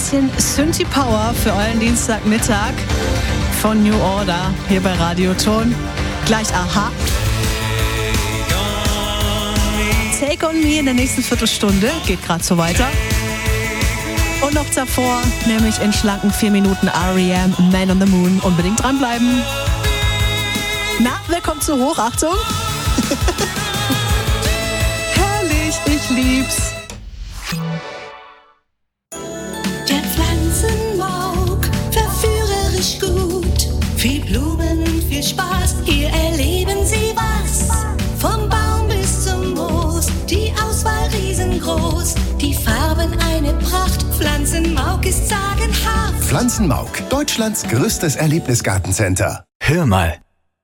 bisschen Synthie Power für euren Dienstagmittag von New Order hier bei Radioton. Gleich Aha. Take on Me in der nächsten Viertelstunde. Geht gerade so weiter. Und noch davor, nämlich in schlanken 4 Minuten R.E.M. Man on the Moon. Unbedingt dranbleiben. Na, wer kommt so hoch? Achtung. Herrlich, ich lieb's. Der Pflanzenmauk, verführerisch gut. Viel Blumen, viel Spaß, hier erleben Sie was. Vom Baum bis zum Moos, die Auswahl riesengroß. Die Farben eine Pracht, Pflanzenmauk ist sagenhaft. Pflanzenmauk, Deutschlands größtes Erlebnisgartencenter. Hör mal.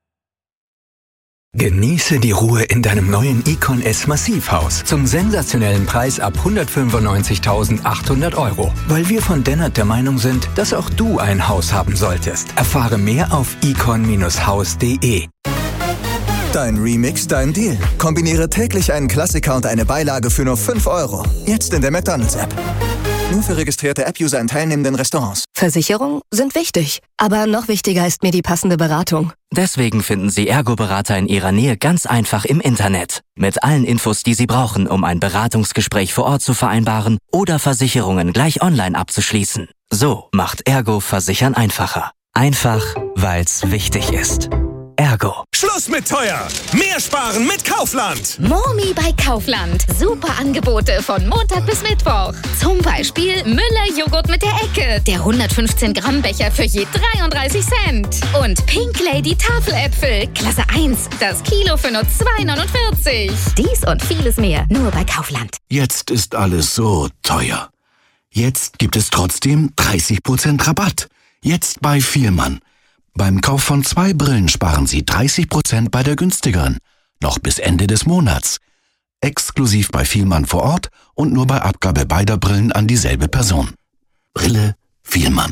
Genieße die Ruhe in deinem neuen Icon S Massivhaus zum sensationellen Preis ab 195.800 €. Weil wir von Dennert der Meinung sind, dass auch du ein Haus haben solltest. Erfahre mehr auf icon-haus.de. Dein Remix, dein Deal. Kombiniere täglich einen Klassiker und eine Beilage für nur 5 €. Jetzt in der McDonald's-App. Nur für registrierte App-User in teilnehmenden Restaurants. Versicherungen sind wichtig, aber noch wichtiger ist mir die passende Beratung. Deswegen finden Sie Ergo-Berater in Ihrer Nähe ganz einfach im Internet. Mit allen Infos, die Sie brauchen, um ein Beratungsgespräch vor Ort zu vereinbaren oder Versicherungen gleich online abzuschließen. So macht Ergo Versichern einfacher. Einfach, weil's wichtig ist. Ergo. Schluss mit teuer! Mehr sparen mit Kaufland! Momi bei Kaufland. Super Angebote von Montag bis Mittwoch. Zum Beispiel Müller-Joghurt mit der Ecke. Der 115 Gramm Becher für je 33 Cent. Und Pink Lady Tafeläpfel. Klasse 1. Das Kilo für nur 2,49. Dies und vieles mehr. Nur bei Kaufland. Jetzt ist alles so teuer. Jetzt gibt es trotzdem 30% Rabatt. Jetzt bei Vielmann. Beim Kauf von 2 Brillen sparen Sie 30% bei der günstigeren. Noch bis Ende des Monats. Exklusiv bei Vielmann vor Ort und nur bei Abgabe beider Brillen an dieselbe Person. Brille Vielmann.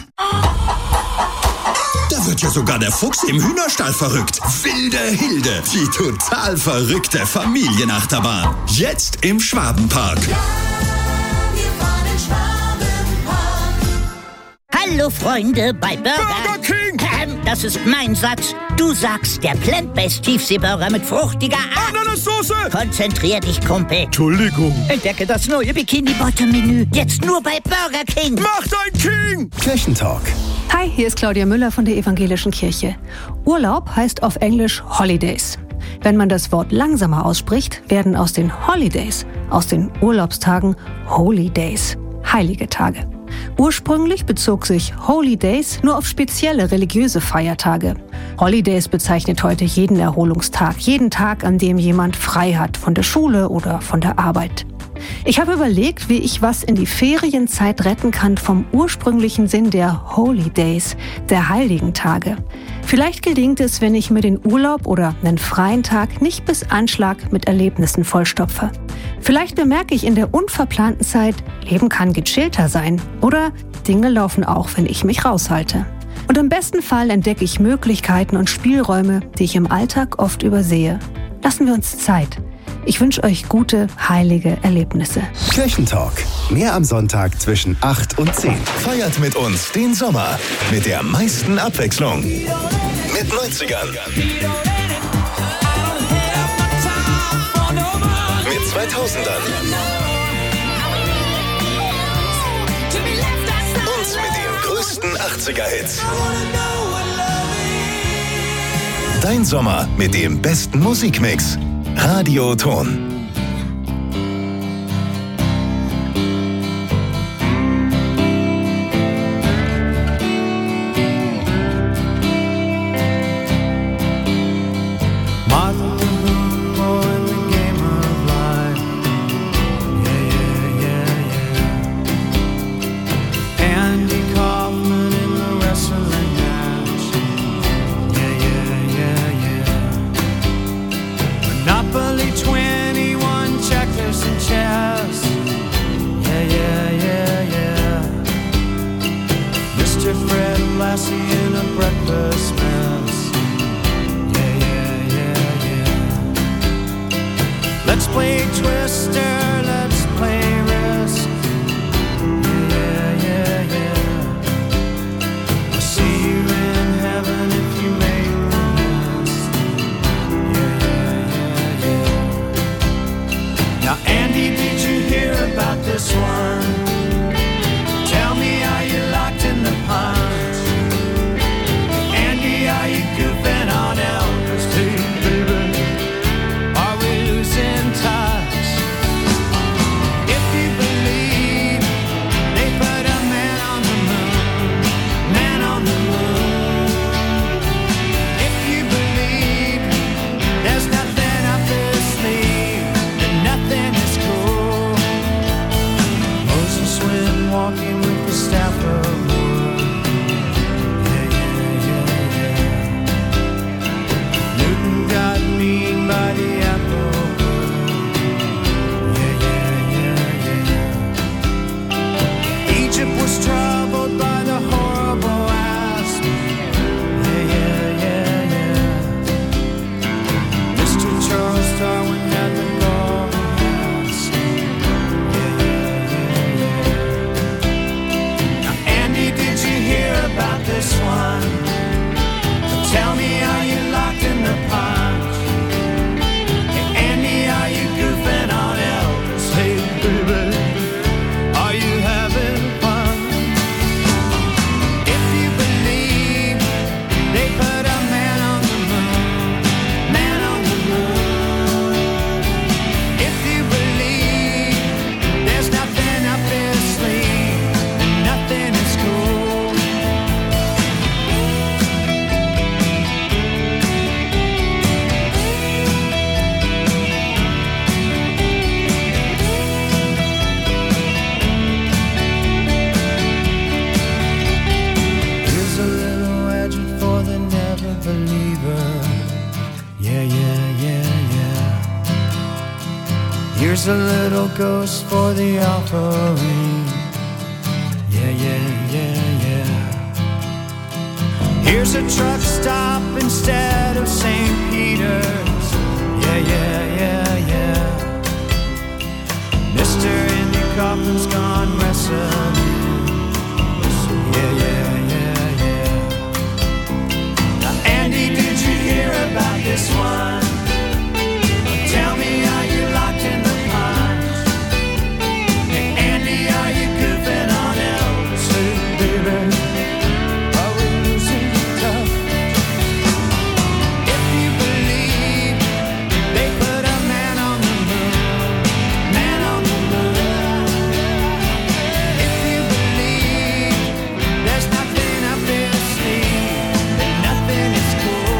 Da wird ja sogar der Fuchs im Hühnerstall verrückt. Wilde Hilde, die total verrückte Familienachterbahn. Jetzt im Schwabenpark. Hallo Freunde bei Burger King! Das ist mein Satz. Du sagst der Plant-Based Tiefseeburger mit fruchtiger Ananassoße! Konzentrier dich, Kumpel. Entschuldigung. Entdecke das neue Bikini-Bottom-Menü. Jetzt nur bei Burger King. Mach dein King! Kirchentalk. Hi, hier ist Claudia Müller von der Evangelischen Kirche. Urlaub heißt auf Englisch Holidays. Wenn man das Wort langsamer ausspricht, werden aus den Holidays, aus den Urlaubstagen, Holy Days, heilige Tage. Ursprünglich bezog sich Holy Days nur auf spezielle religiöse Feiertage. Holidays bezeichnet heute jeden Erholungstag, jeden Tag, an dem jemand frei hat von der Schule oder von der Arbeit. Ich habe überlegt, wie ich was in die Ferienzeit retten kann vom ursprünglichen Sinn der Holy Days, der heiligen Tage. Vielleicht gelingt es, wenn ich mir den Urlaub oder einen freien Tag nicht bis Anschlag mit Erlebnissen vollstopfe. Vielleicht bemerke ich in der unverplanten Zeit, Leben kann gechillter sein oder Dinge laufen auch, wenn ich mich raushalte. Und im besten Fall entdecke ich Möglichkeiten und Spielräume, die ich im Alltag oft übersehe. Lassen wir uns Zeit. Ich wünsche euch gute, heilige Erlebnisse. Kirchentalk. Mehr am Sonntag zwischen 8 und 10. Feiert mit uns den Sommer mit der meisten Abwechslung. Mit 90ern. Mit 2000ern. Und mit den größten 80er-Hits. Dein Sommer mit dem besten Musikmix. Radioton. Monopoly 20 Here's a little ghost for the offering. Yeah, yeah, yeah, yeah. Here's a truck stop instead of St. Peter's. Yeah, yeah, yeah, yeah. Mr. Andy Kaufman's gone wrestling. Yeah, yeah, yeah, yeah. Now, Andy, did you hear about this one? Tell me, are you locked in the pines? Hey, Andy, are you goofing on else? Hey, baby, are we losing tough? If you believe they put a man on the moon, man on the moon. If you believe there's nothing up their sleeve, then nothing is cool.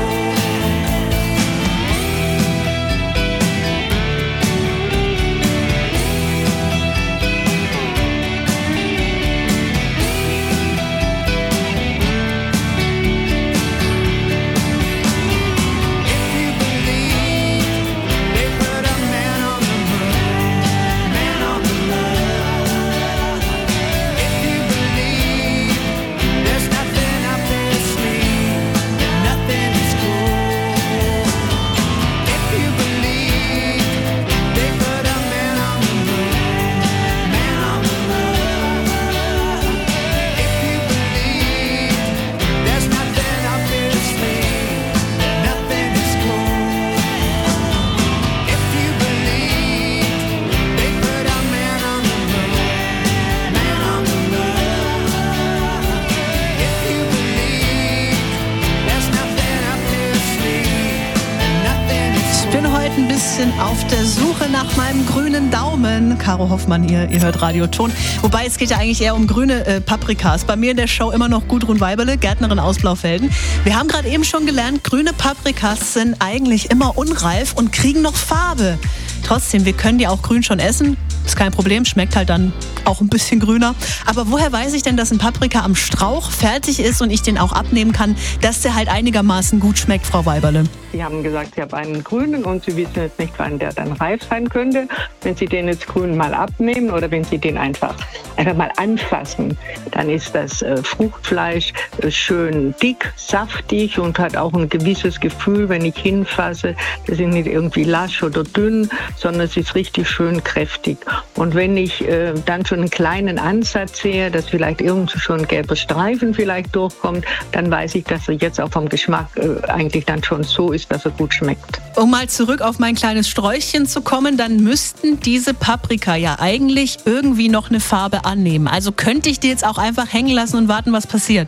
Auf der Suche nach meinem grünen Daumen. Caro Hoffmann hier, ihr hört Radioton. Wobei, es geht ja eigentlich eher um grüne Paprikas. Bei mir in der Show immer noch Gudrun Weiberle, Gärtnerin aus Blaufelden. Wir haben gerade eben schon gelernt, grüne Paprikas sind eigentlich immer unreif und kriegen noch Farbe. Trotzdem, wir können die auch grün schon essen. Ist kein Problem, schmeckt halt dann auch ein bisschen grüner. Aber woher weiß ich denn, dass ein Paprika am Strauch fertig ist und ich den auch abnehmen kann, dass der halt einigermaßen gut schmeckt, Frau Weiberle? Sie haben gesagt, Sie haben einen grünen und Sie wissen jetzt nicht, wann der dann reif sein könnte. Wenn Sie den jetzt grün mal abnehmen oder wenn Sie den einfach mal anfassen, dann ist das Fruchtfleisch schön dick, saftig und hat auch ein gewisses Gefühl, wenn ich hinfasse. Das ist nicht irgendwie lasch oder dünn, sondern es ist richtig schön kräftig. Und wenn ich dann schon einen kleinen Ansatz sehe, dass vielleicht irgendwo schon ein gelber Streifen vielleicht durchkommt, dann weiß ich, dass er jetzt auch vom Geschmack eigentlich dann schon so ist, dass er gut schmeckt. Um mal zurück auf mein kleines Sträuchchen zu kommen, dann müssten diese Paprika ja eigentlich irgendwie noch eine Farbe annehmen. Also könnte ich die jetzt auch einfach hängen lassen und warten, was passiert?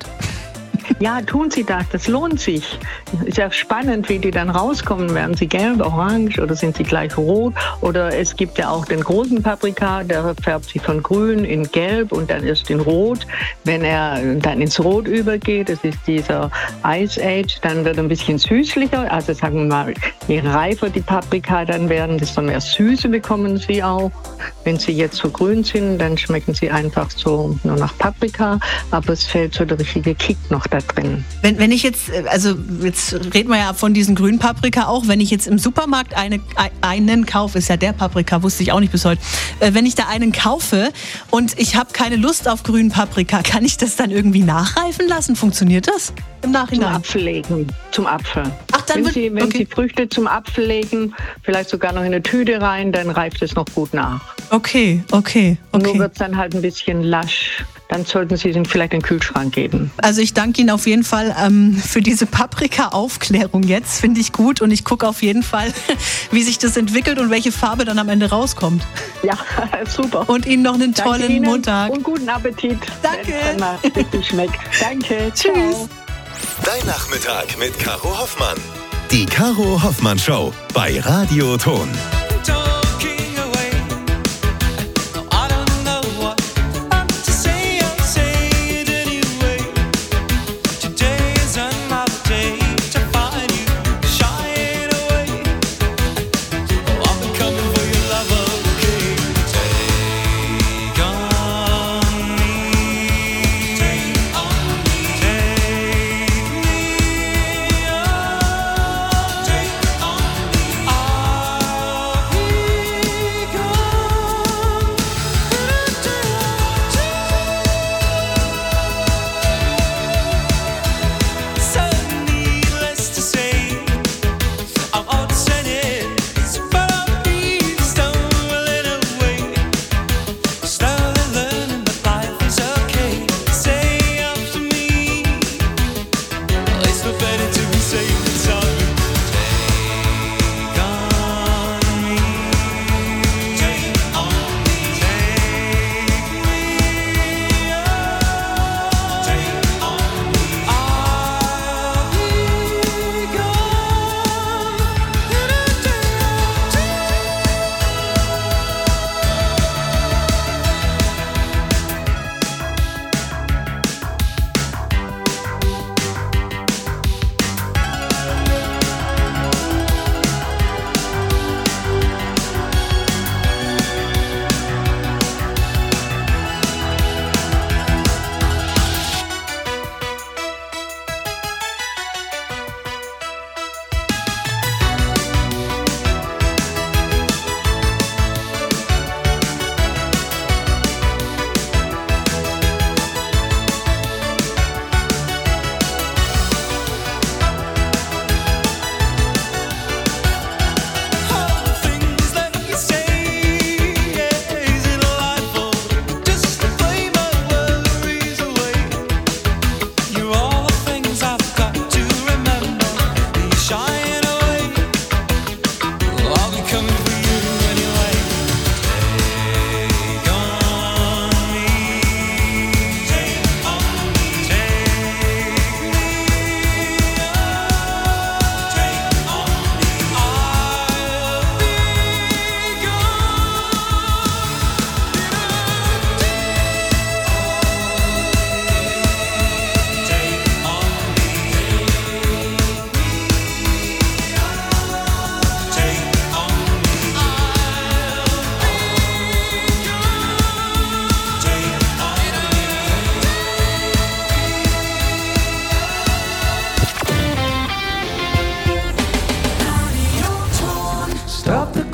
Ja, tun Sie das. Das lohnt sich. Ist ja spannend, wie die dann rauskommen. Werden sie gelb, orange oder sind sie gleich rot? Oder es gibt ja auch den großen Paprika, der färbt sich von grün in gelb und dann erst in rot. Wenn er dann ins Rot übergeht, das ist dieser Ice Age, dann wird er ein bisschen süßlicher. Also sagen wir mal, je reifer die Paprika dann werden, desto mehr Süße bekommen sie auch. Wenn sie jetzt so grün sind, dann schmecken sie einfach so nur nach Paprika. Aber es fällt so der richtige Kick noch da drin. Wenn ich jetzt, also jetzt reden wir ja von diesen grünen Paprika auch, wenn ich jetzt im Supermarkt einen kaufe, ist ja der Paprika, wusste ich auch nicht bis heute, wenn ich da einen kaufe und ich habe keine Lust auf grünen Paprika, kann ich das dann irgendwie nachreifen lassen? Funktioniert das im Nachhinein? Zum Apfel legen, zum Apfel. Ach, dann wenn Sie Früchte zum Apfel legen, vielleicht sogar noch in eine Tüte rein, dann reift es noch gut nach. Okay. Nur wird es dann halt ein bisschen lasch. Dann sollten Sie den vielleicht in den Kühlschrank geben. Also ich danke Ihnen auf jeden Fall für diese Paprika-Aufklärung jetzt. Finde ich gut und ich gucke auf jeden Fall, wie sich das entwickelt und welche Farbe dann am Ende rauskommt. Ja, super. Und Ihnen noch einen tollen Montag. Und guten Appetit. Danke. Wenn es dann mal richtig schmeckt. Danke. Tschüss. Ciao. Dein Nachmittag mit Caro Hoffmann. Die Caro Hoffmann Show bei Radioton.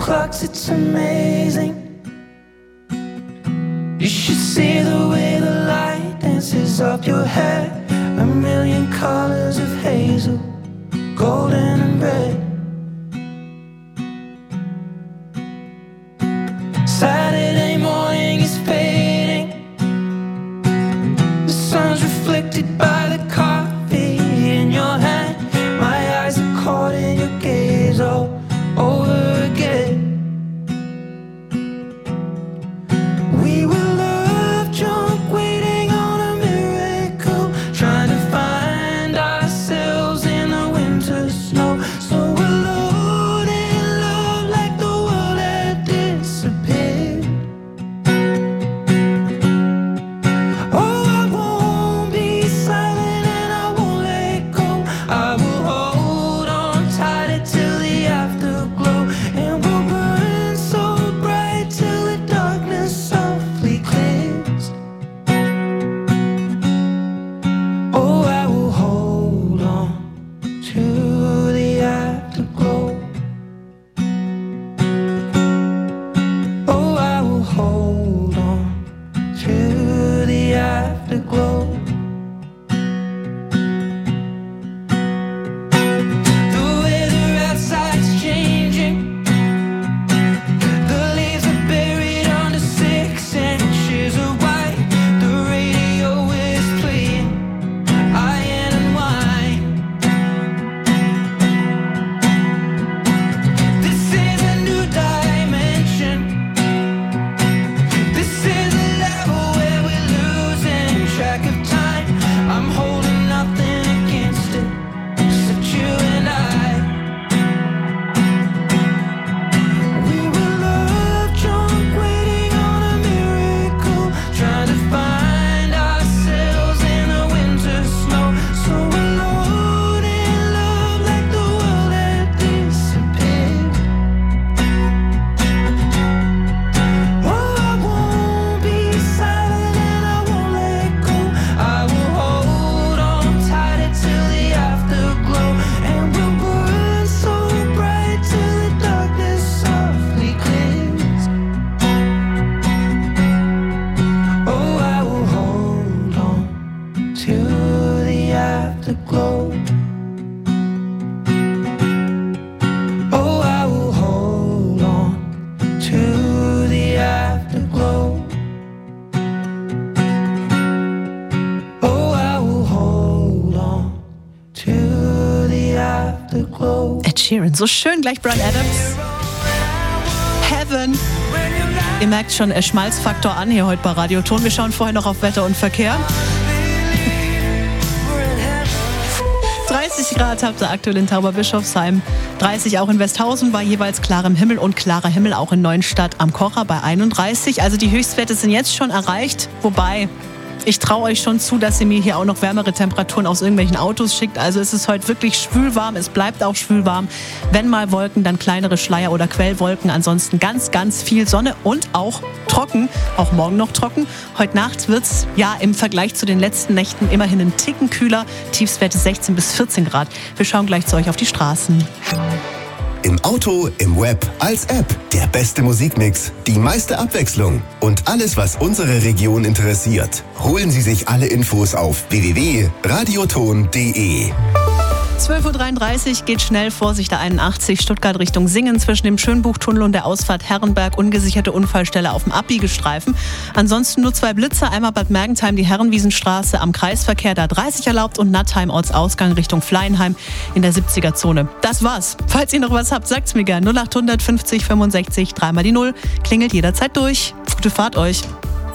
clocks, it's amazing. You should see the way the light dances up your hair. A million colors of hazel, golden and red. Saturday morning is fading. The sun's reflected by the coffee in your hand. My eyes are caught in your gaze all over again. We were love drunk, waiting on a miracle, trying to find ourselves in the winter snow. So alone in love, like the world had disappeared. Oh, I won't be silent and I won't let go. I will hold on tight till the afterglow, and we'll burn so bright till the darkness softly clears. Oh, I will hold on to the afterglow. Oh, I will hold on to the afterglow. The weather outside's changing. The leaves are buried under 6 inches of white. The radio is playing Iron and Wine. This is a new dimension. This is a level where we're losing track of time. I'm holding nothing against it, except you and I. We were love drunk, waiting on a miracle, trying to find ourselves in the winter snow. So alone in love, like the world had disappeared. Oh, I won't be silent and I won't let go. I will hold on tighter till the afterglow, and we'll burn so bright till the darkness softly clears. Oh, I will hold on to the afterglow. Oh, I will hold on to the afterglow. Oh, I will hold on to the afterglow. Ed Sheeran, so schön, gleich Bryan Adams. Heaven. Ihr merkt schon, Schmalzfaktor an hier heute bei Radio Ton. Wir schauen vorher noch auf Wetter und Verkehr. 30 Grad habt ihr aktuell in Tauberbischofsheim, 30 auch in Westhausen bei jeweils klarem Himmel und klarer Himmel auch in Neuenstadt am Kocher bei 31. Also die Höchstwerte sind jetzt schon erreicht, wobei ich traue euch schon zu, dass ihr mir hier auch noch wärmere Temperaturen aus irgendwelchen Autos schickt. Also es ist heute wirklich schwülwarm, es bleibt auch schwülwarm. Wenn mal Wolken, dann kleinere Schleier- oder Quellwolken. Ansonsten ganz, ganz viel Sonne und auch trocken, auch morgen noch trocken. Heute Nacht wird's ja im Vergleich zu den letzten Nächten immerhin einen Ticken kühler. Tiefstwerte 16 bis 14 Grad. Wir schauen gleich zu euch auf die Straßen. Im Auto, im Web, als App. Der beste Musikmix, die meiste Abwechslung und alles, was unsere Region interessiert. Holen Sie sich alle Infos auf www.radioton.de. 12.33 Uhr geht schnell, Vorsicht der 81 Stuttgart Richtung Singen zwischen dem Schönbuchtunnel und der Ausfahrt Herrenberg, ungesicherte Unfallstelle auf dem Abbiegestreifen. Ansonsten nur 2 Blitzer, einmal Bad Mergentheim, die Herrenwiesenstraße am Kreisverkehr, da 30 erlaubt, und Nattheim Ortsausgang Richtung Fleinheim in der 70er-Zone. Das war's. Falls ihr noch was habt, sagt's mir gern. 0800 50 65 3 mal die 0. Klingelt jederzeit durch. Gute Fahrt euch.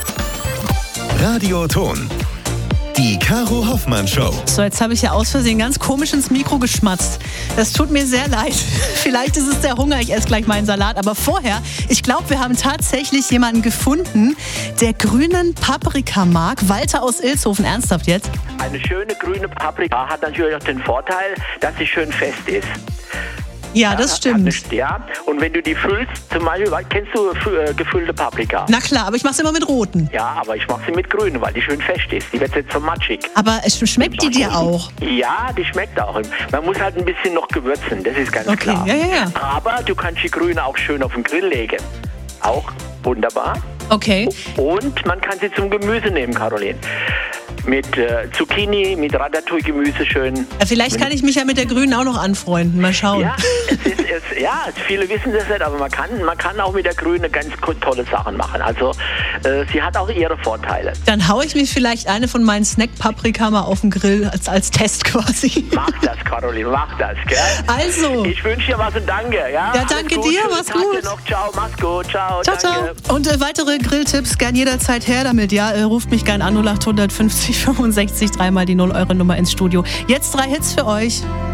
Radio Ton. Die Caro Hoffmann Show. So, jetzt habe ich ja aus Versehen ganz komisch ins Mikro geschmatzt. Das tut mir sehr leid. Vielleicht ist es der Hunger, ich esse gleich meinen Salat. Aber vorher, ich glaube, wir haben tatsächlich jemanden gefunden, der grünen Paprika mag. Walter aus Ilshofen, ernsthaft jetzt? Eine schöne grüne Paprika hat natürlich auch den Vorteil, dass sie schön fest ist. Ja, das stimmt. Und wenn du die füllst, zum Beispiel, kennst du gefüllte Paprika? Na klar, aber ich mache es immer mit roten. Ja, aber ich mache sie mit grünen, weil die schön fest ist. Die wird jetzt so matschig. Aber schmeckt die dir auch? Ja, die schmeckt auch. Man muss halt ein bisschen noch gewürzen, das ist ganz klar. Ja. Aber du kannst die grüne auch schön auf den Grill legen. Auch wunderbar. Okay. Und man kann sie zum Gemüse nehmen, Caroline. Mit Zucchini, mit Ratatouille-Gemüse schön. Ja, vielleicht kann ich mich ja mit der Grünen auch noch anfreunden. Mal schauen. Ja, viele wissen das nicht, aber man kann auch mit der Grünen ganz tolle Sachen machen. Also sie hat auch ihre Vorteile. Dann haue ich mir vielleicht eine von meinen Snack-Paprika mal auf den Grill als Test quasi. Mach das, Caroline, mach das, gell? Also. Ich wünsche dir was und danke. Ja, danke dir, mach's gut. Noch. Ciao, mach's gut. Ciao, ciao. Und weitere Grilltipps gern jederzeit her damit. Ja, ruft mich gern an 0850 65 3 mal die 0 Euro Nummer ins Studio. Jetzt 3 Hits für euch.